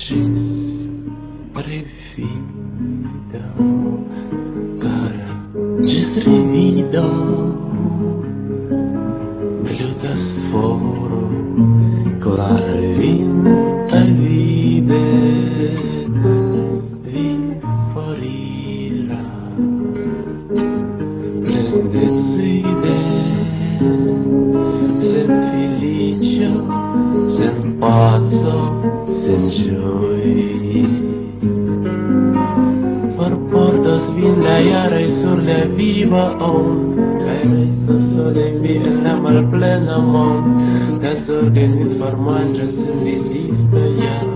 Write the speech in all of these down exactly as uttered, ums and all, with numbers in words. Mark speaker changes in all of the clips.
Speaker 1: ĝis revido, kara, ĝis revido. Glutas foro, klare vin vide, vi foriras, plendecide, sen feliĉo, sen paco, sen ĝoji. Forportos vin la jaroj sur la viva ond, kaj restos sole vi en la malplena mond. La zorgoj vin formanĝas sen rezisto jam.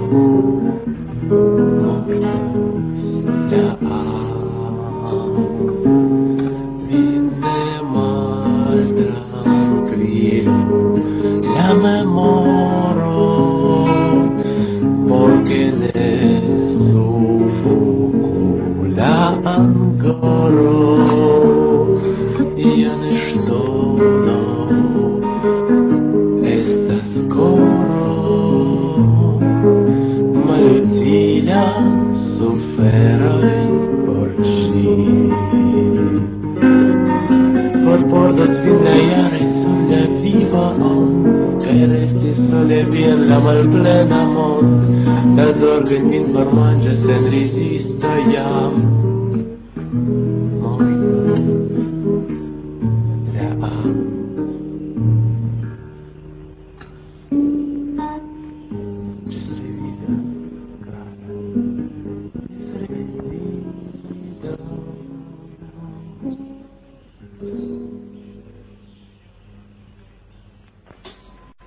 Speaker 1: Mortas la amo, vi ne maltrankvilo la memoro, porque ne sufoku la angoro. Ja ne ŝtono estas koro, malutila suferoj por ĝi. Forportos vin la jaroj sur la viva ond, kaj restis sole vi en la malplena mond. La zorgoj vin formanĝas sen rezisto jam.